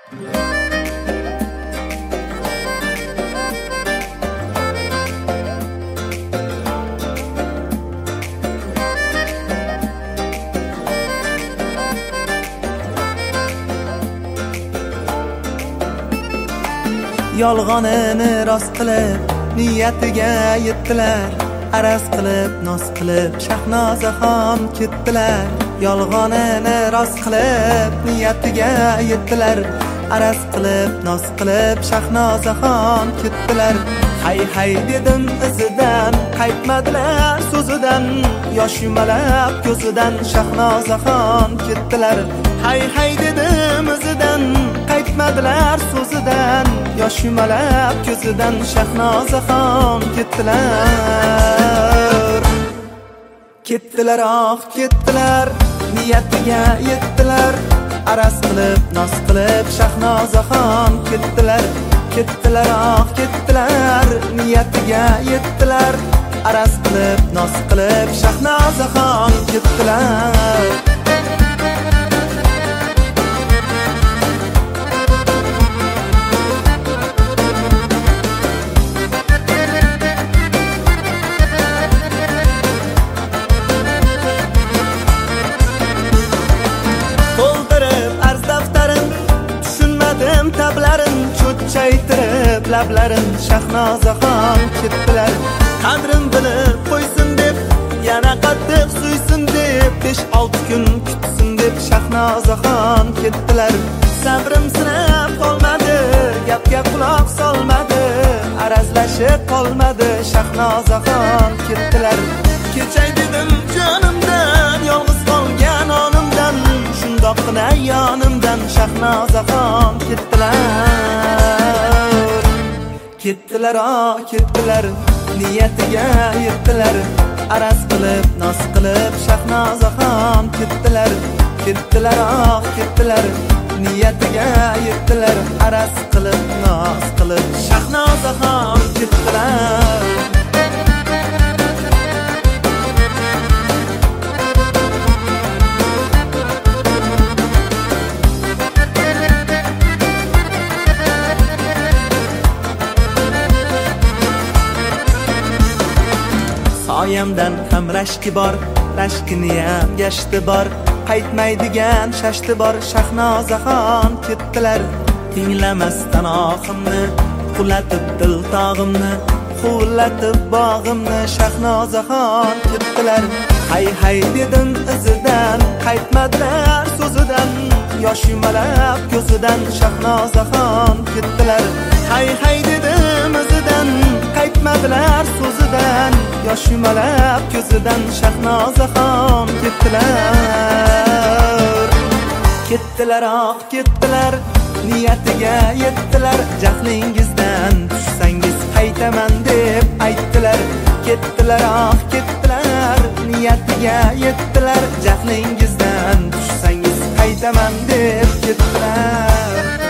Yolg'onini rost qilib niyatiga yetdilar, araz qilib noz qilib Shahnozaxon ketdilar. Yolg'onini rost qilib niyatiga yetdilar, araz qilib noz qilib Shahnozaxon ketdilar. Hay hay dedim izidan, qaytmadilar so'zidan, yosh yumalab ko'zidan Shahnozaxon ketdilar. Hay hay dedim izidan, qaytmadilar so'zidan, yosh yumalab ko'zidan Shahnozaxon ketdilar. Ketdilar, oh ketdilar, niyatiga yetdilar, araz qilib noz qilib Shahnozaxon ketdilar. Ketdilar, oh ketdilar, niyatiga yetdilar, araz qilib noz qilib Shahnozaxon ketdilar. Tablarim cho'chchaytirib lablarim Shahnozaxon ketdilar. Qadrim bilib qo'ysin deb, yana qattiq suysin deb, 5-6 kun kutsin deb Shahnozaxon ketdilar. Sabrim sinib qolmadi, gapga quloq solmadi, arazlashib qolmadi Shahnozaxon ketdilar. Kechay dedim jonimdan, yolg'iz qolgan onimdan, shundoqqina yonimdan Shahnozaxon ketdilar. Ketdilar, oh ketdilar, niyatiga yetdilar, araz qilib noz qilib Shahnozaxon ketdilar. Ketdilar, oh ketdilar, niyatiga yetdilar, araz qilib noz qilib Shahnozaxon ketdilar. Soyamdan ham rashki bor, rashkiniyam gashti bor, qaytmaydigan shashti bor Shahnozaxon ketdilar. Tinglamasdan ohimni, qulatib dil tog'imni, quvlatib bog'imni Shahnozaxon ketdilar. Hay hay dedim izidan, qaytmadilar so'zidan, yosh yumalab ko'zidan Shahnozaxon ketdilar. Hay hay dedim izidan, qaytmadilar so'zidan, yosh yumalab ko'zidan Shahnozaxon ketdilar. Ketdilar, oh ketdilar, niyatiga yetdilar, jahlingizdan tushsangiz qaytaman deb aytdilar. Ketdilar, oh ketdilar, niyatiga yetdilar, jahlingizdan tushsangiz qaytaman deb ketdilar.